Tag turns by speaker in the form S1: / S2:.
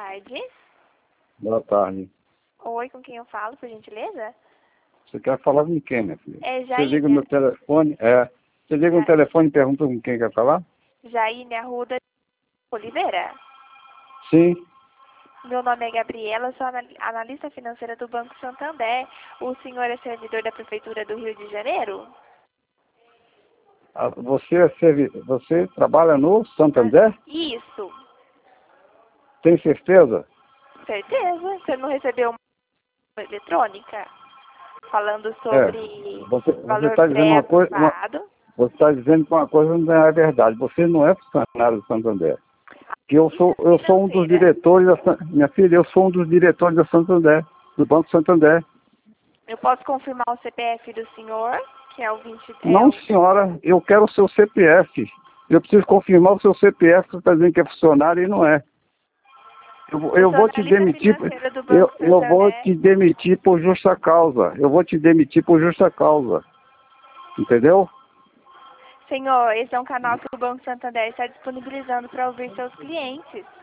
S1: tarde.
S2: Boa tarde.
S1: Oi, com quem eu falo, por gentileza?
S2: Você quer falar com quem, minha filha?
S1: É
S2: Você liga
S1: Jaine.
S2: no telefone, Você liga no telefone e pergunta com quem quer falar?
S1: Jaine Arruda Oliveira.
S2: Sim.
S1: Meu nome é Gabriela, sou analista financeira do Banco Santander. O senhor é servidor da Prefeitura do Rio de Janeiro?
S2: Você trabalha no Santander?
S1: Isso.
S2: Tem certeza?
S1: Certeza. Você não recebeu uma eletrônica falando sobre
S2: Você
S1: valor
S2: está dizendo uma coisa,
S1: pré-aprovado?
S2: você está dizendo que uma coisa não é verdade. Você não é funcionário do Santander. Que eu sou um dos diretores minha filha, eu sou um dos diretores da Santander, do Banco Santander.
S1: Eu posso confirmar o CPF do senhor, que é o 20...
S2: Não, senhora, eu quero o seu CPF. Eu preciso confirmar o seu CPF, que você está dizendo que é funcionário e não é. Eu vou te demitir. Eu vou te demitir por justa causa. Eu vou te demitir por justa causa. Entendeu?
S1: Senhor, esse é um canal que o Banco Santander está disponibilizando para ouvir seus clientes.